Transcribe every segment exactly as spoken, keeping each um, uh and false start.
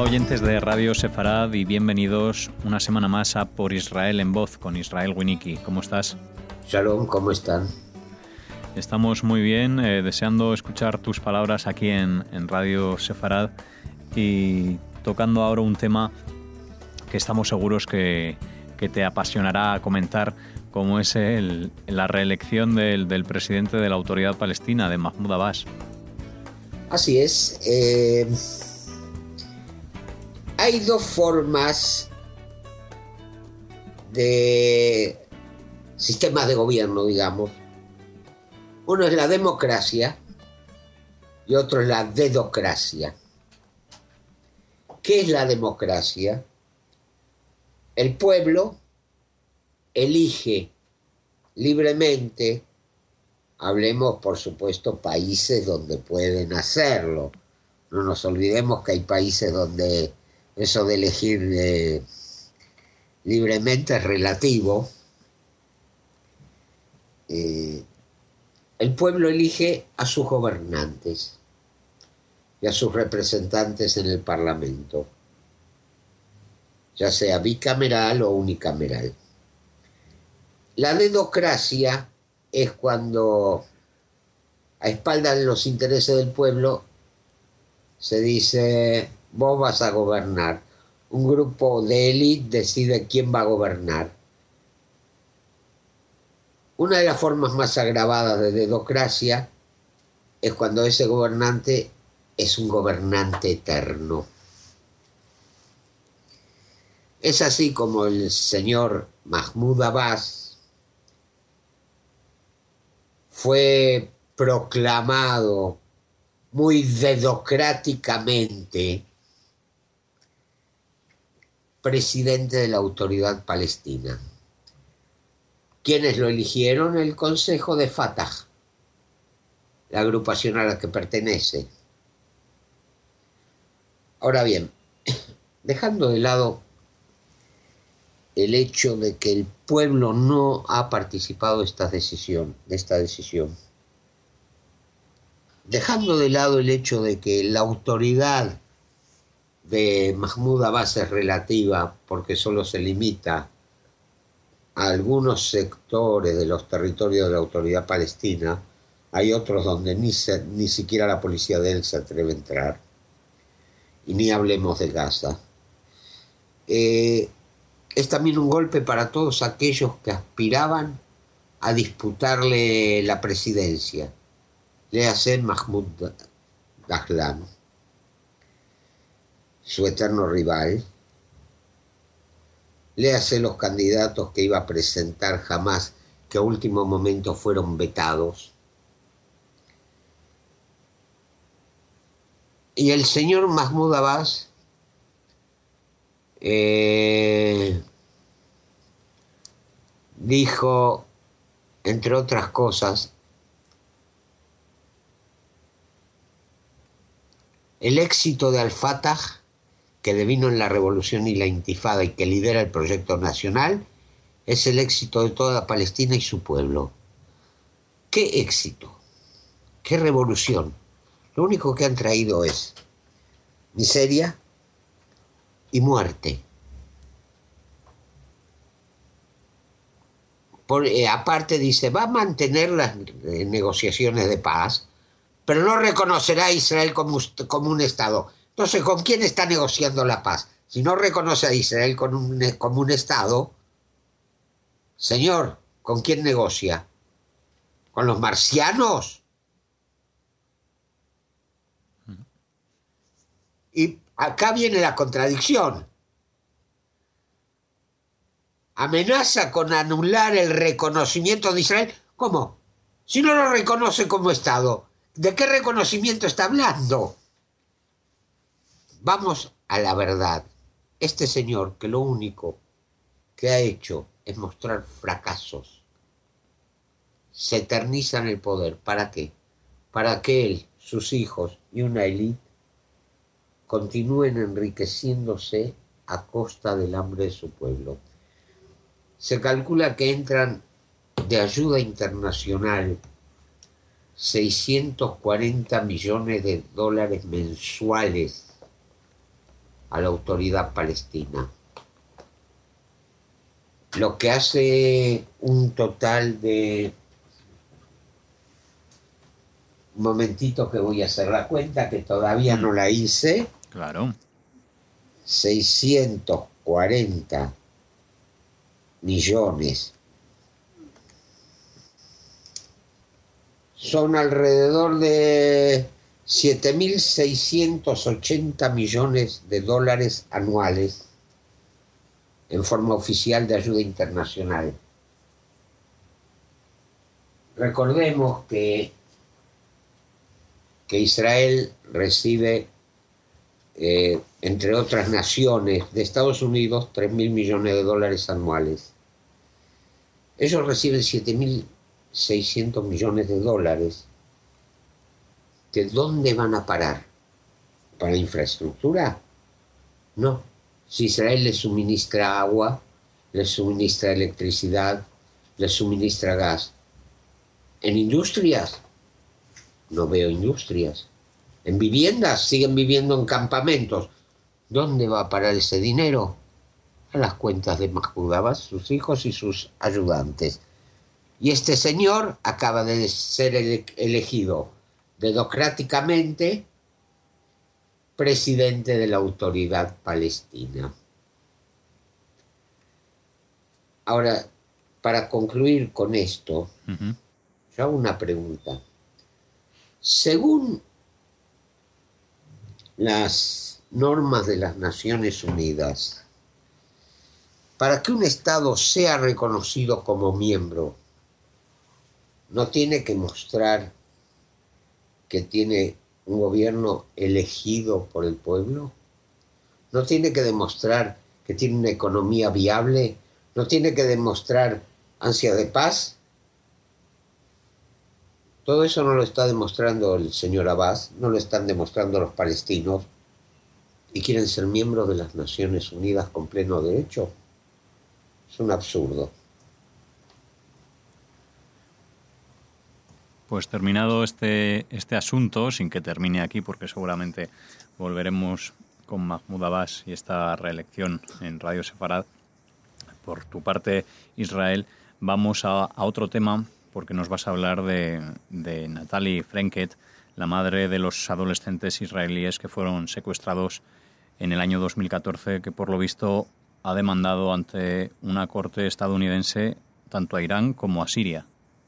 oyentes de Radio Sefarad y bienvenidos una semana más a Por Israel en Voz con Israel Winnicki. ¿Cómo estás? Shalom, ¿cómo están? Estamos muy bien, eh, deseando escuchar tus palabras aquí en, en Radio Sefarad y tocando ahora un tema que estamos seguros que, que te apasionará comentar, como es el, la reelección del, del presidente de la Autoridad Palestina, de Mahmoud Abbas. Así es. Eh, hay dos formas de sistemas de gobierno, digamos. Uno es la democracia y otro es la dedocracia. ¿Qué es la democracia? El pueblo elige libremente, hablemos por supuesto países donde pueden hacerlo. No nos olvidemos que hay países donde eso de elegir eh, libremente es relativo. Eh, el pueblo elige a sus gobernantes y a sus representantes en el Parlamento, ya sea bicameral o unicameral. La dedocracia es cuando, a espaldas de los intereses del pueblo, se dice: vos vas a gobernar. Un grupo de élite decide quién va a gobernar. Una de las formas más agravadas de dedocracia es cuando ese gobernante es un gobernante eterno. Es así como el señor Mahmoud Abbas fue proclamado muy dedocráticamente presidente de la Autoridad Palestina. ¿Quiénes lo eligieron? El Consejo de Fatah, la agrupación a la que pertenece. Ahora bien, dejando de lado el hecho de que el pueblo no ha participado de esta decisión, de esta decisión, dejando de lado el hecho de que la autoridad de Mahmoud Abbas es relativa porque solo se limita a algunos sectores de los territorios de la Autoridad Palestina, hay otros donde ni, se, ni siquiera la policía de él se atreve a entrar, y ni hablemos de Gaza. Eh, es también un golpe para todos aquellos que aspiraban a disputarle la presidencia. Léase Mahmoud Dahlan, su eterno rival. Léase los candidatos que iba a presentar Hamás, que a último momento fueron vetados. Y el señor Mahmoud Abbas eh, dijo, entre otras cosas, el éxito de Al-Fatah, que devino en la revolución y la intifada y que lidera el proyecto nacional, es el éxito de toda Palestina y su pueblo. ¿Qué éxito? ¿Qué revolución? Lo único que han traído es miseria y muerte. Por, eh, aparte dice, va a mantener las eh, negociaciones de paz, pero no reconocerá a Israel como, como un Estado. Entonces, ¿con quién está negociando la paz? Si no reconoce a Israel como un, como un Estado, señor, ¿con quién negocia? ¿Con los marcianos? Y acá viene la contradicción. Amenaza con anular el reconocimiento de Israel. ¿Cómo? Si no lo reconoce como Estado, ¿de qué reconocimiento está hablando? Vamos a la verdad. Este señor, que lo único que ha hecho es mostrar fracasos, se eterniza en el poder. ¿Para qué? Para que él, sus hijos y una élite continúen enriqueciéndose a costa del hambre de su pueblo. Se calcula que entran de ayuda internacional seiscientos cuarenta millones de dólares mensuales a la autoridad palestina, lo que hace un total de... Un momentito que voy a hacer la cuenta, que todavía no la hice. Claro. seiscientos cuarenta millones. Son alrededor de siete mil seiscientos ochenta millones de dólares anuales en forma oficial de ayuda internacional. Recordemos que, que Israel recibe, eh, entre otras naciones, de Estados Unidos, tres mil millones de dólares anuales. Ellos reciben siete mil seiscientos millones de dólares. ¿De dónde van a parar? ¿Para infraestructura? No. Si Israel les suministra agua, les suministra electricidad, les suministra gas. ¿En industrias? No veo industrias. ¿En viviendas? Siguen viviendo en campamentos. ¿Dónde va a parar ese dinero? A las cuentas de Mahmoud Abbas, sus hijos y sus ayudantes. Y este señor acaba de ser ele- elegido democráticamente presidente de la Autoridad Palestina. Ahora, para concluir con esto, uh-huh. yo hago una pregunta. Según las normas de las Naciones Unidas, para que un Estado sea reconocido como miembro, no tiene que mostrar que tiene un gobierno elegido por el pueblo, no tiene que demostrar que tiene una economía viable, no tiene que demostrar ansia de paz. Todo eso no lo está demostrando el señor Abbas, no lo están demostrando los palestinos, y quieren ser miembros de las Naciones Unidas con pleno derecho. Es un absurdo. Pues terminado este, este asunto, sin que termine aquí, porque seguramente volveremos con Mahmoud Abbas y esta reelección en Radio Sefarad. Por tu parte, Israel, vamos a, a otro tema, porque nos vas a hablar de, de Natalie Frenket, la madre de los adolescentes israelíes que fueron secuestrados en el año dos mil catorce, que por lo visto ha demandado ante una corte estadounidense tanto a Irán como a Siria.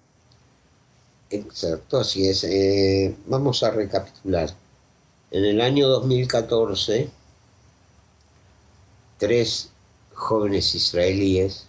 Exacto, así es. Eh, vamos a recapitular. En el año dos mil catorce, tres jóvenes israelíes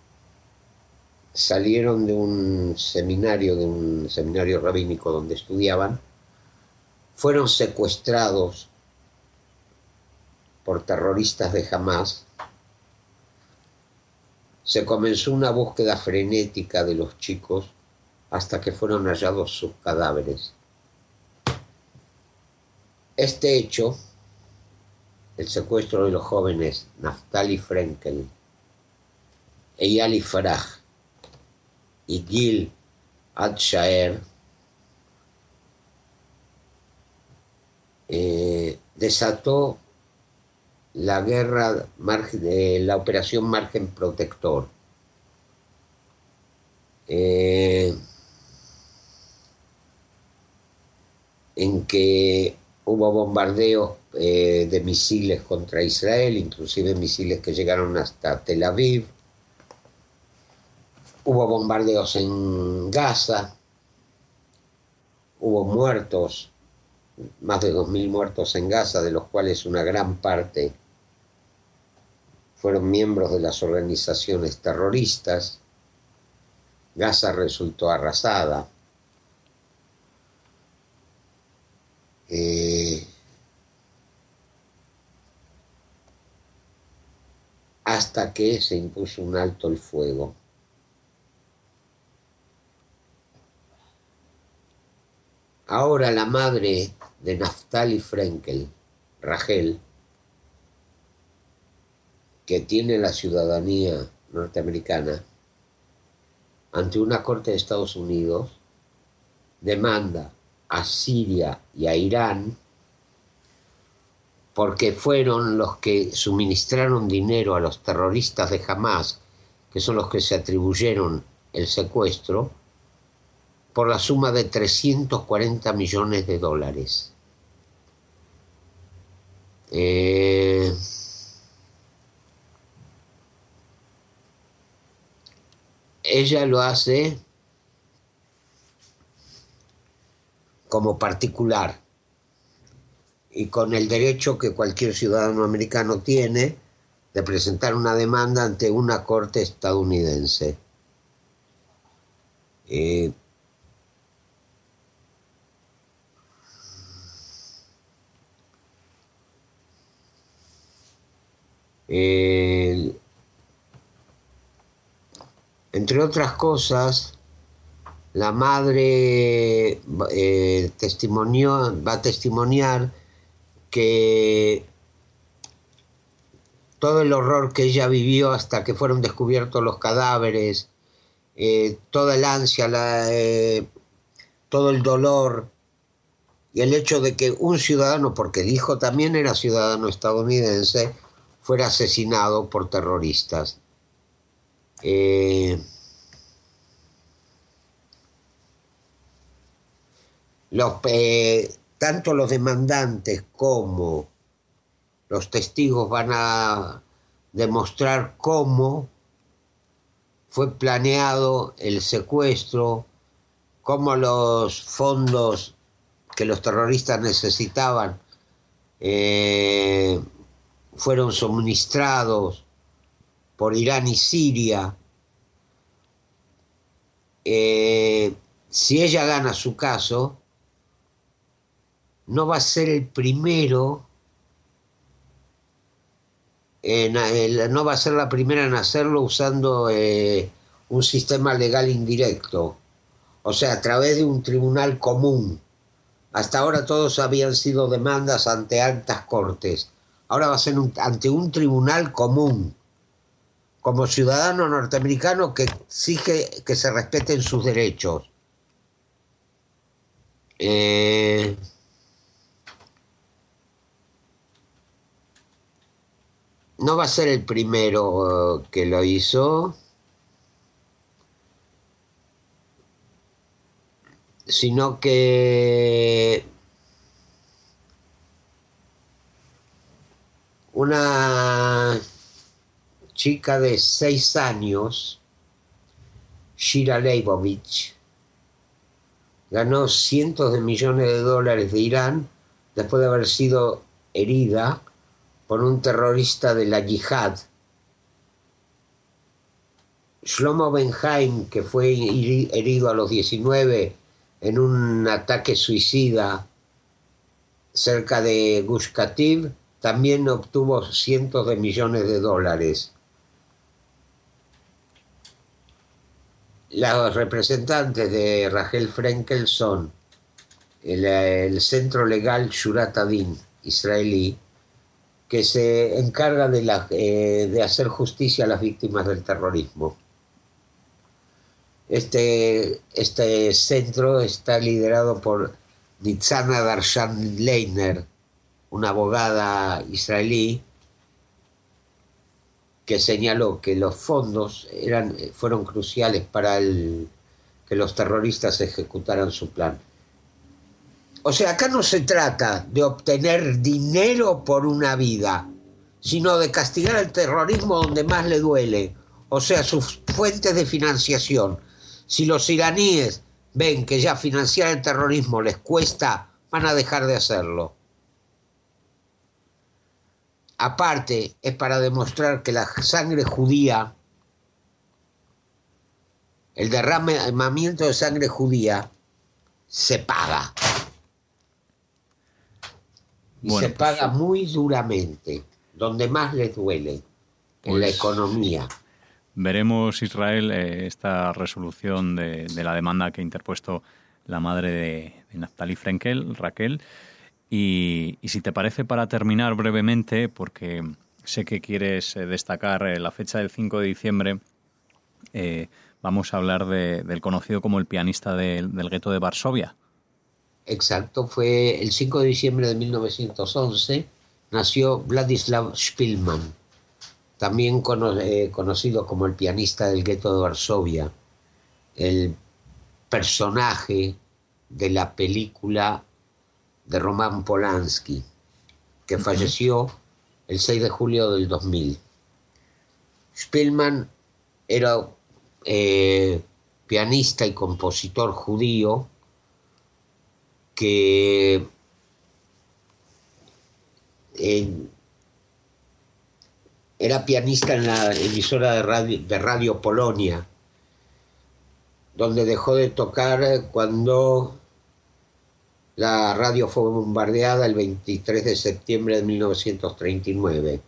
salieron de un seminario, de un seminario rabínico donde estudiaban, fueron secuestrados por terroristas de Hamás. Se comenzó una búsqueda frenética de los chicos hasta que fueron hallados sus cadáveres. Este hecho, el secuestro de los jóvenes Naftali Frenkel, Eyal Faraj y Gil Adshaer, eh, desató la guerra, de la operación Margen Protector. Eh, en que hubo bombardeos eh, de misiles contra Israel, inclusive misiles que llegaron hasta Tel Aviv. Hubo bombardeos en Gaza, hubo muertos, más de dos mil muertos en Gaza, de los cuales una gran parte fueron miembros de las organizaciones terroristas. Gaza resultó arrasada. Eh, hasta que se impuso un alto el fuego. Ahora la madre de Naftali Frenkel, Rachel, que tiene la ciudadanía norteamericana, ante una corte de Estados Unidos, demanda a Siria y a Irán porque fueron los que suministraron dinero a los terroristas de Hamás, que son los que se atribuyeron el secuestro, por la suma de trescientos cuarenta millones de dólares. Eh, ella lo hace como particular y con el derecho que cualquier ciudadano americano tiene de presentar una demanda ante una corte estadounidense. Eh, eh, entre otras cosas, la madre eh, testimonió, va a testimoniar que todo el horror que ella vivió hasta que fueron descubiertos los cadáveres, eh, toda el ansia, la, eh, todo el dolor y el hecho de que un ciudadano, porque el hijo también era ciudadano estadounidense, fuera asesinado por terroristas. Eh, los, eh, tanto los demandantes como los testigos van a demostrar cómo fue planeado el secuestro, cómo los fondos que los terroristas necesitaban eh, fueron suministrados por Irán y Siria. Eh, si ella gana su caso, no va a ser el primero, en, el, no va a ser la primera en hacerlo usando eh, un sistema legal indirecto, o sea, a través de un tribunal común. Hasta ahora todos habían sido demandas ante altas cortes. Ahora va a ser un, ante un tribunal común, como ciudadano norteamericano que exige que se respeten sus derechos. Eh, no va a ser el primero uh, que lo hizo, sino que una chica de seis años, Shira Leibovich, ganó cientos de millones de dólares de Irán después de haber sido herida por un terrorista de la yihad. Shlomo Ben-Haim, que fue herido a los diecinueve en un ataque suicida cerca de Gush Kativ, también obtuvo cientos de millones de dólares. Los representantes de Rachel Frenkel son el, el centro legal Shurat Adin israelí, que se encarga de, la, eh, de hacer justicia a las víctimas del terrorismo. Este, este centro está liderado por Nitzana Darshan Leiner, una abogada israelí, que señaló que los fondos eran, fueron cruciales para el, que los terroristas ejecutaran su plan. O sea, acá no se trata de obtener dinero por una vida, sino de castigar el terrorismo donde más le duele, o sea, sus fuentes de financiación. Si los iraníes ven que ya financiar el terrorismo les cuesta, van a dejar de hacerlo. Aparte, es para demostrar que la sangre judía, el derramamiento de sangre judía, se paga. Y bueno, se paga pues, muy duramente, donde más les duele, pues, en la economía. Veremos, Israel, eh, esta resolución de, de la demanda que ha interpuesto la madre de, de Naftali Frenkel, Raquel. Y, y si te parece, para terminar brevemente, porque sé que quieres destacar la fecha del cinco de diciembre, eh, vamos a hablar de, del conocido como el pianista de, del gueto de Varsovia. Exacto, fue el cinco de diciembre de mil novecientos once, nació Vladislav Špilman, también cono- eh, conocido como el pianista del gueto de Varsovia, el personaje de la película de Roman Polanski, que uh-huh. falleció el seis de julio del dos mil. Špilman era eh, pianista y compositor judío que eh, era pianista en la emisora de radio, de radio Polonia, donde dejó de tocar cuando la radio fue bombardeada el veintitrés de septiembre de mil novecientos treinta y nueve.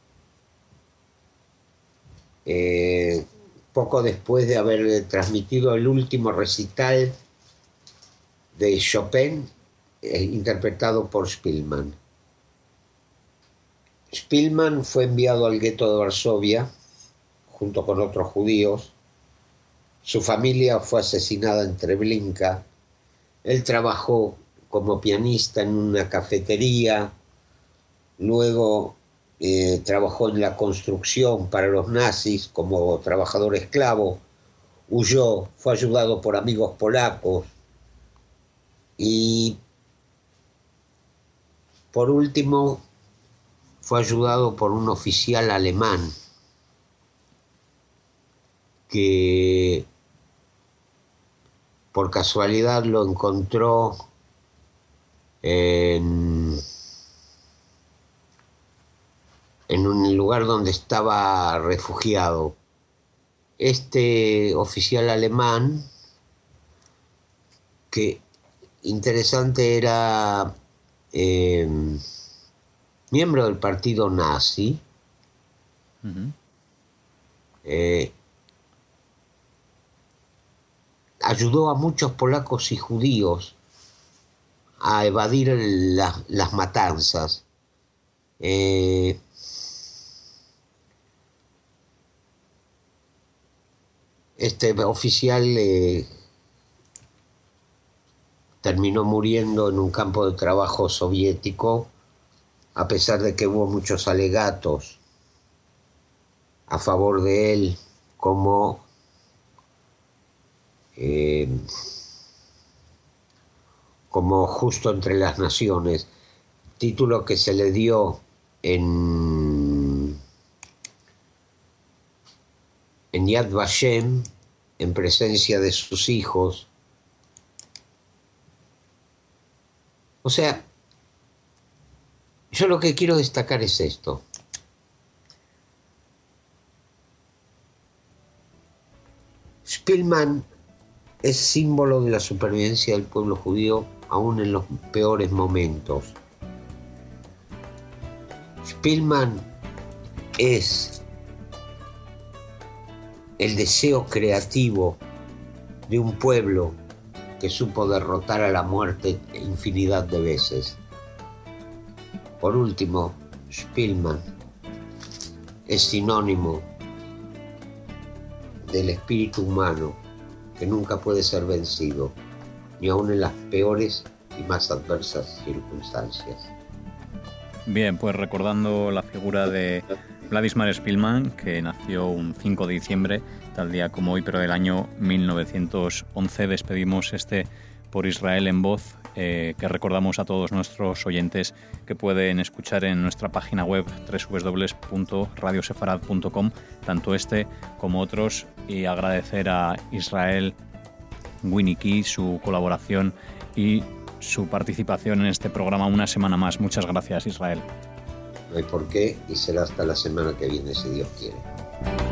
Eh, poco después de haber transmitido el último recital de Chopin, eh, interpretado por Špilman. Špilman fue enviado al gueto de Varsovia junto con otros judíos. Su familia fue asesinada en Treblinka. Él trabajó como pianista en una cafetería, luego eh, trabajó en la construcción para los nazis como trabajador esclavo, huyó, fue ayudado por amigos polacos y por último fue ayudado por un oficial alemán que por casualidad lo encontró en, en un lugar donde estaba refugiado. Este oficial alemán, que interesante, era eh, miembro del partido nazi, uh-huh. eh, ayudó a muchos polacos y judíos a evadir la, las matanzas. Eh, este oficial eh, terminó muriendo en un campo de trabajo soviético, a pesar de que hubo muchos alegatos a favor de él, como eh, como Justo entre las Naciones, título que se le dio en, en Yad Vashem, en presencia de sus hijos. O sea, yo lo que quiero destacar es esto. Špilman es símbolo de la supervivencia del pueblo judío aún en los peores momentos. Špilman es el deseo creativo de un pueblo que supo derrotar a la muerte infinidad de veces. Por último, Špilman es sinónimo del espíritu humano que nunca puede ser vencido, ni aun en las peores y más adversas circunstancias. Bien, pues recordando la figura de Vladimir Špilman, que nació un cinco de diciembre, tal día como hoy, pero del año mil novecientos once, despedimos este Por Israel en Voz, eh, que recordamos a todos nuestros oyentes que pueden escuchar en nuestra página web doble u doble u doble u punto radio sefarad punto com, tanto este como otros, y agradecer a Israel Winnicki su colaboración y su participación en este programa una semana más. Muchas gracias, Israel. No hay por qué, y será hasta la semana que viene, si Dios quiere.